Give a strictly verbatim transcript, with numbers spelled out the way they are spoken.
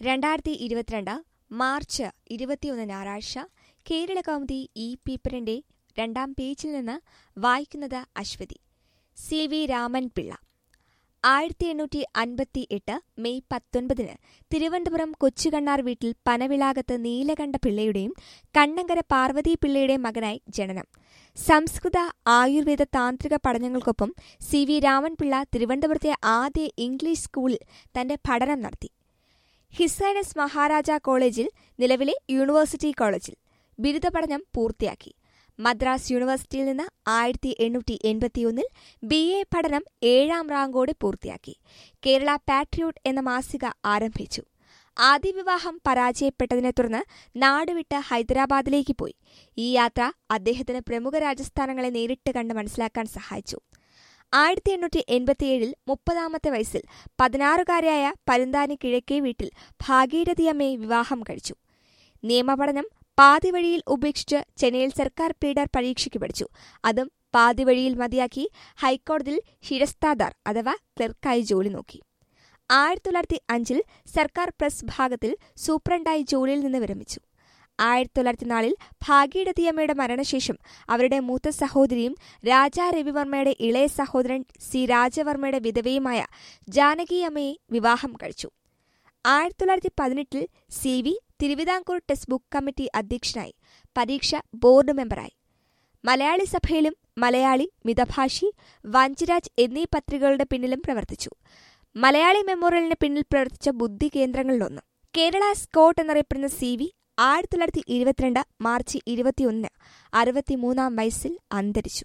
രണ്ടായിരത്തി ഇരുപത്തിരണ്ട് മാർച്ച് ഇരുപത്തിയൊന്ന് ഞായറാഴ്ച കേരളകൗമുദി ഈ പേപ്പറിന്റെ രണ്ടാം പേജിൽ നിന്ന് വായിക്കുന്നത് അശ്വതി. C V Raman Pillai. ആയിരത്തി എണ്ണൂറ്റി അൻപത്തി എട്ട് മെയ് പത്തൊൻപതിന് തിരുവനന്തപുരം കൊച്ചുകണ്ണാർ വീട്ടിൽ പനവിളാകത്ത് നീലകണ്ഠ പിള്ളയുടെയും കണ്ണങ്കര പാർവതി പിള്ളയുടെയും മകനായി ജനനം. സംസ്കൃത ആയുർവേദ താന്ത്രിക പഠനങ്ങൾക്കൊപ്പം സി വി രാമൻപിള്ള തിരുവനന്തപുരത്തെ ആദ്യ ഇംഗ്ലീഷ് സ്കൂളിൽ തന്റെ പഠനം നടത്തി. ഹിസൈനസ് മഹാരാജ കോളേജിൽ, നിലവിലെ യൂണിവേഴ്സിറ്റി കോളേജിൽ ബിരുദ പഠനം പൂർത്തിയാക്കി. മദ്രാസ് യൂണിവേഴ്സിറ്റിയിൽ നിന്ന് ആയിരത്തി എണ്ണൂറ്റി എൺപത്തിയൊന്നിൽ ബി എ പഠനം ഏഴാം റാങ്കോടെ പൂർത്തിയാക്കി. കേരള പാട്രിയോട്ട് എന്ന മാസിക ആരംഭിച്ചു. ആദ്യ വിവാഹം പരാജയപ്പെട്ടതിനെ തുടർന്ന് നാടുവിട്ട് ഹൈദരാബാദിലേക്ക് പോയി. ഈ യാത്ര അദ്ദേഹത്തിന് പ്രമുഖ രാജസ്ഥാനങ്ങളെ നേരിട്ട് കണ്ട് മനസ്സിലാക്കാൻ സഹായിച്ചു. ആയിരത്തി എണ്ണൂറ്റി എൺപത്തിയേഴിൽ മുപ്പതാമത്തെ വയസ്സിൽ പതിനാറുകാരിയായ പരുന്താനി കിഴക്കേ വീട്ടിൽ ഭാഗീരഥിയമ്മയെ വിവാഹം കഴിച്ചു. നിയമപഠനം പാതിവഴിയിൽ ഉപേക്ഷിച്ച് ചെന്നൈയിൽ സർക്കാർ പ്ലീഡർ പരീക്ഷയ്ക്ക് പഠിച്ചു. അതും പാതിവഴിയിൽ മതിയാക്കി ഹൈക്കോടതിയിൽ ശിരസ്താദാർ അഥവാ ക്ലർക്കായി ജോലി നോക്കി. ആയിരത്തി തൊള്ളായിരത്തി അഞ്ചിൽ സർക്കാർ പ്രസ് ഭാഗത്തിൽ സൂപ്രണ്ടായി ജോലിയിൽ നിന്ന് വിരമിച്ചു. ആയിരത്തി തൊള്ളായിരത്തി നാലിൽ ഭാഗീരഥിയമ്മയുടെ മരണശേഷം അവരുടെ മൂത്ത സഹോദരിയും രാജാ രവിവർമ്മയുടെ ഇളയ സഹോദരൻ സി രാജവർമ്മയുടെ വിധവയുമായ ജാനകിയമ്മയെ വിവാഹം കഴിച്ചു. ആയിരത്തി തൊള്ളായിരത്തി പതിനെട്ടിൽ C V Thiruvithamkoor text book committee അധ്യക്ഷനായി. പരീക്ഷ ബോർഡ് മെമ്പറായി. മലയാളി സഭയിലും മലയാളി, മിതഭാഷി, വഞ്ചിരാജ് എന്നീ പത്രികകളുടെ പിന്നിലും പ്രവർത്തിച്ചു. മലയാളി മെമ്മോറിയലിന് പിന്നിൽ പ്രവർത്തിച്ച ബുദ്ധി കേന്ദ്രങ്ങളിലൊന്ന്. കേരള സ്കോട്ട് എന്നറിയപ്പെടുന്ന സി വി ആയിരത്തി തൊള്ളായിരത്തി ഇരുപത്തിരണ്ട് മാർച്ച് ഇരുപത്തിയൊന്നിന് അറുപത്തിമൂന്നാം വയസ്സിൽ അന്തരിച്ചു.